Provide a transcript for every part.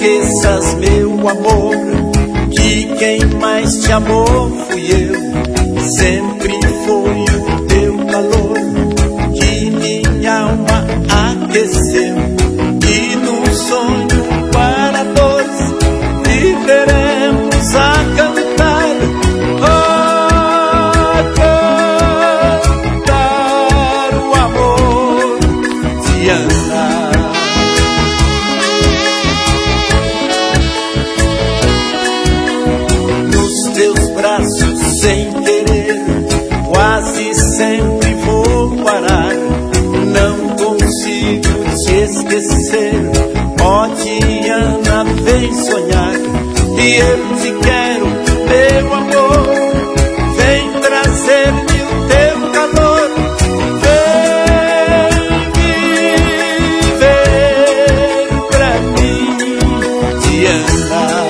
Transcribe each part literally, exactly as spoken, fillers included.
esqueças, meu amor, que quem mais te amou fui eu. Sempre foi o teu calor que minha alma aqueceu. E num sonho para dois viveremos a cantar, a cantar o amor de Ana. Nos teus braços sem querer, quase sempre vou parar. Não consigo te esquecer, ó Diana, vem sonhar. E eu te quero, meu amor, vem trazer-me o teu calor. Vem viver pra mim, Diana.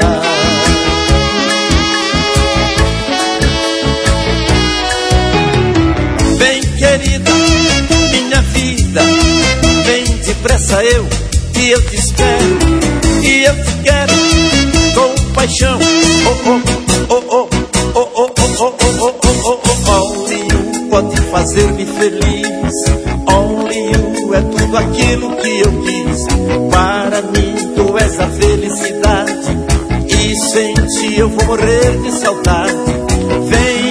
Vem, querida, minha vida, vem depressa eu, que eu te espero, e eu te quero com paixão. Oh, oh, oh, oh, oh, oh, oh, oh, oh, oh, oh. Only you pode fazer-me feliz. Only you é tudo aquilo que eu quis. Para mim tu és a felicidade, e sem ti eu vou morrer de saudade. Vem